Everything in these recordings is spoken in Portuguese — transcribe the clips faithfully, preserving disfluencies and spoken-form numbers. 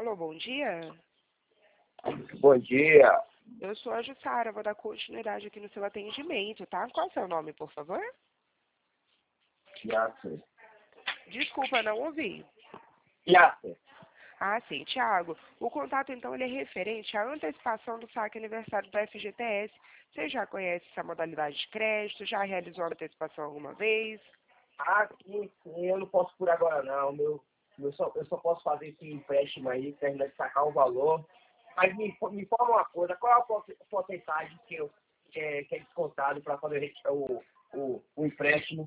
Alô, bom dia. Bom dia. Eu sou a Jussara, vou dar continuidade aqui no seu atendimento, tá? Qual é o seu nome, por favor? Yasser. Desculpa, não ouvi. Yasser. Ah, sim, Tiago. O contato, então, ele é referente à antecipação do saque aniversário do F G T S. Você já conhece essa modalidade de crédito? Já realizou a antecipação alguma vez? Ah, sim, sim. Eu não posso por agora, não. Meu, eu, só, eu só posso fazer esse empréstimo aí, terminar de sacar o valor. Mas me, me fala uma coisa, qual é a porce- porcentagem que, eu, que, é, que é descontado para fazer o, o, o empréstimo?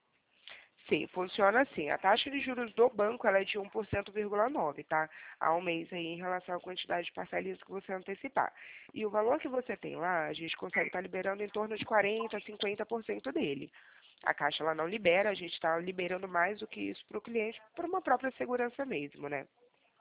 Sim, funciona assim. A taxa de juros do banco ela é de um por cento vírgula nove, tá? Ao mês aí em relação à quantidade de parcelinhas que você antecipar. E o valor que você tem lá, a gente consegue estar liberando em torno de quarenta, cinquenta por cento dele. A Caixa ela não libera, a gente está liberando mais do que isso para o cliente, por uma própria segurança mesmo, né?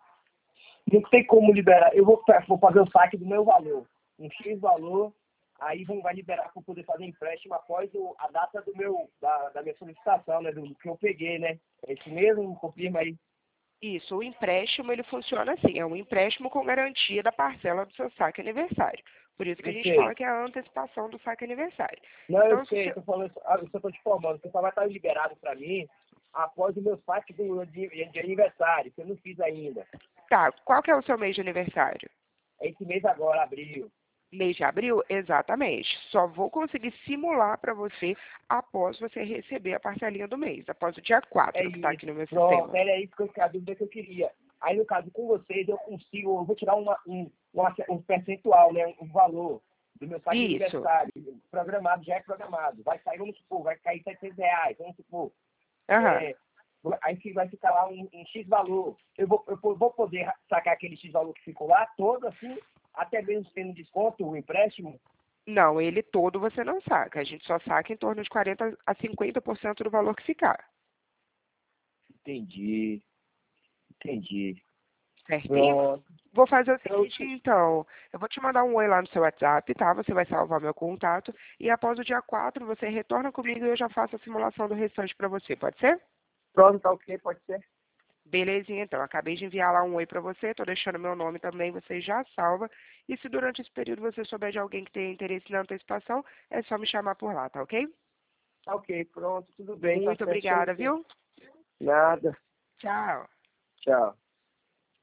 Não tem como liberar. Eu vou, vou fazer o saque do meu valor. Um X valor, aí vão, vai liberar para eu poder fazer empréstimo após o, a data do meu, da, da minha solicitação, né? Do que eu peguei, né? É isso mesmo? Confirma aí. Isso, o empréstimo ele funciona assim, é um empréstimo com garantia da parcela do seu saque aniversário. Por isso que a Eu gente sei. fala que é a antecipação do saque aniversário. Não, eu Então, se sei, você... tô falando, isso- ah, eu só tô te informando, você só vai estar liberado para mim após o meu saque do, de, de aniversário, que eu não fiz ainda. Tá, qual que é o seu mês de aniversário? É esse mês agora, abril. Mês de abril? Exatamente. Só vou conseguir simular para você após você receber a parcelinha do mês, após o dia É quatro que está aqui isso. no meu Pronto, sistema. era isso que eu, a dúvida que eu queria. Aí, no caso, com vocês, eu consigo, eu vou tirar uma, um, uma- um percentual, né, um valor do meu saque de Isso. aniversário. Programado, já é programado. Vai sair, vamos supor, vai cair setecentos reais, vamos supor. Aham. É, aí que vai ficar lá um, um X valor. Eu vou, eu vou poder sacar aquele X valor que ficou lá, todo assim, até mesmo tendo desconto, o empréstimo. Não, ele todo você não saca. A gente só saca em torno de quarenta a cinquenta por cento do valor que ficar. Entendi, entendi. Certinho? Pronto. Vou fazer o Eu, seguinte, então. Eu vou te mandar um oi lá no seu WhatsApp, tá? Você vai salvar meu contato. E após o dia quatro, você retorna comigo e eu já faço a simulação do restante para você. Pode ser? pronto, tá ok, pode ser? Belezinha, então. Acabei de enviar lá um oi para você. Tô deixando meu nome também. Você já salva. E se durante esse período você souber de alguém que tenha interesse na antecipação, é só me chamar por lá, tá ok? Tá ok, pronto, tudo bem, tá Muito certo. Chama obrigada, sim. viu? Nada. Tchau. Tchau.